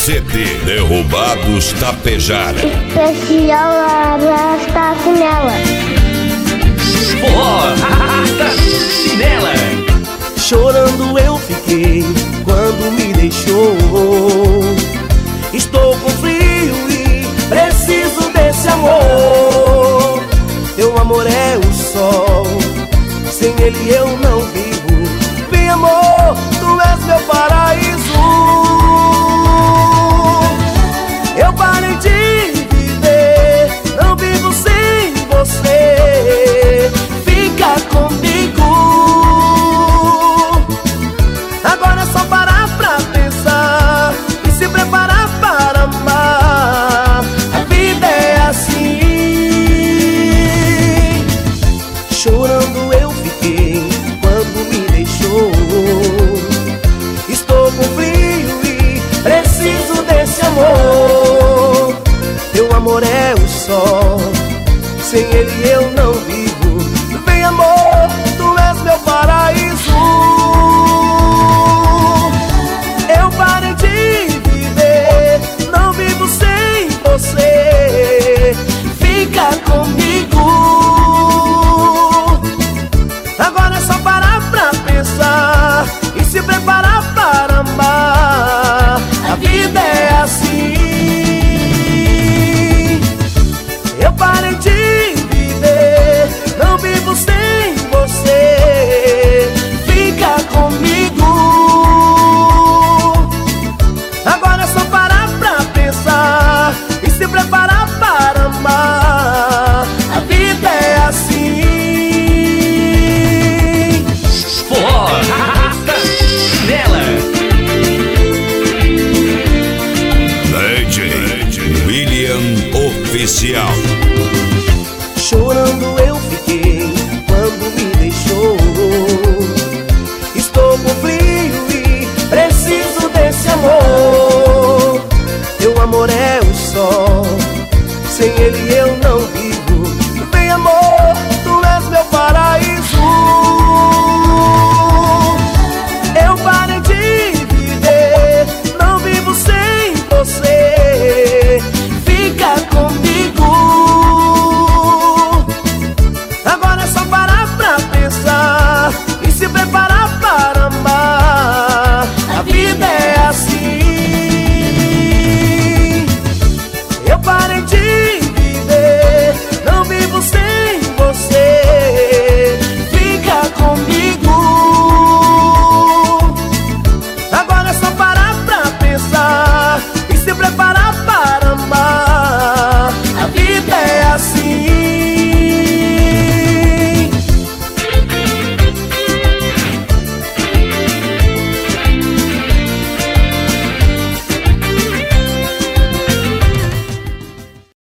CD Derrubados Tapejara. Especial Arrasta Chinela. Forró Arrasta Chinela. Chorando eu fiquei quando me deixou. Estou com frio e preciso desse amor. Teu amor é o sol, sem ele eu não vivo. Vem amor, tu és meu paraíso. Eu parei de viver, não vivo sem você. Fica comigo. Agora é só parar pra pensar e se preparar para amar. A vida é assim. Chorando eu fiquei quando me deixou. Estou com frio e preciso desse amor. Teu amor é o sol, sem ele eu não vivo. Vem amor, tu és meu paraíso. Eu parei de viver, não vivo sem você. Fica comigo. Agora é só parar pra pensar e se preparar para amar. A vida é assim. Eu parei de viver, não vivo sem você. Fica comigo. Agora é só parar pra pensar e se preparar para amar. A vida é assim. Forró Arrasta Chinela. DJ William Oficial.